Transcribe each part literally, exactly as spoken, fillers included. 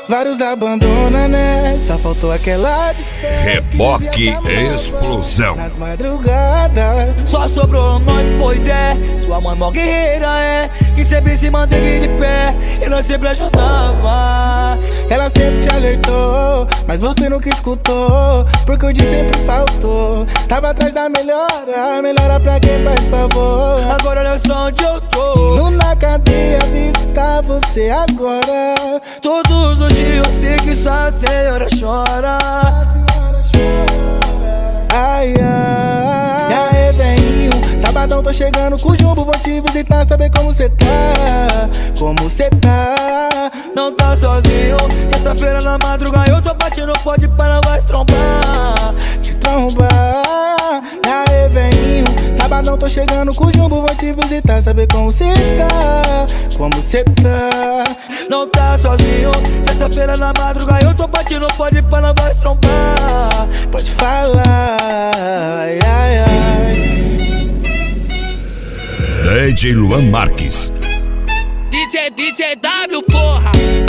Vários abandona, né? Só faltou aquela de fé. Reboque Explosão. Nas madrugadas só sobrou nós, pois é. Sua mãe mó guerreira é, que sempre se manteve de pé e nós sempre ajudava. Ela sempre te alertou, mas você nunca escutou, porque o dia sempre faltou. Tava atrás da melhora, melhora pra quem faz favor. Agora olha só onde eu tô, indo na cadeia visitar você agora. Todos os dias eu sei que só a senhora chora. A senhora chora. Ai, ai. E aí, velhinho, sabadão tô chegando com o Jumbo, vou te visitar, saber como cê tá. Como cê tá. Não tá sozinho, sexta-feira na madrugada eu tô batendo, pode para, vai se trombar. Te trombar. E aí, velhinho, sabadão tô chegando com o Jumbo, vou te visitar, saber como cê tá. Como cê tá. Não tá sozinho, sexta-feira na madrugada eu tô batendo, pode para, vai se trombar. Pode falar. Ai, ai, ai. D J Luan Marques. D J D J W, porra.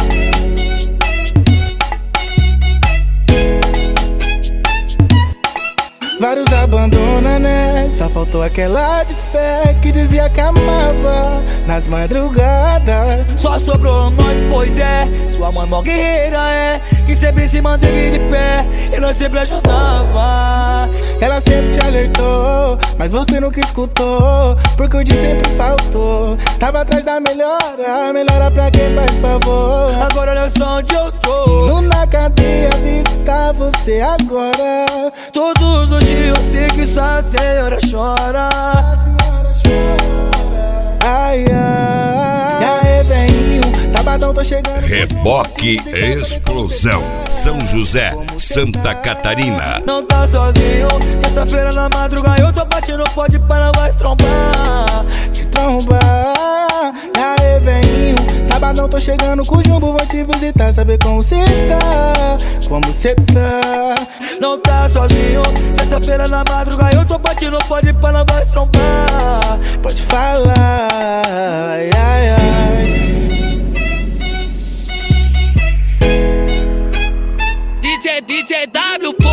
Vários abandona, né? Só faltou aquela de fé que dizia que amava nas madrugadas. Só sobrou nós, pois é. Sua mãe mó guerreira é, que sempre se manteve de pé e nós sempre ajudava. Ela sempre te alertou, mas você nunca escutou, porque o dia sempre faltou. Tava atrás da melhora, melhora pra quem faz favor. Agora olha só onde eu tô, indo na cadeia visitar você agora. Todos os dias eu sei que só a senhora chora. A senhora chora. Ai, ai. E aí, velhinho, sabadão tô chegando. Reboque Explosão. São José, Santa Catarina. Não tá sozinho, sexta-feira na madrugada eu tô batendo, pode para, vai se trombar. Te trombar. E aí, velhinho, sabadão tô chegando com o Jumbo, vou te visitar, saber como cê tá. Como cê tá. Não tá sozinho, sexta-feira na madrugada eu tô batendo, pode para, vai se trombar. Pode falar. Ai, ai, ai. D J D J W, porra.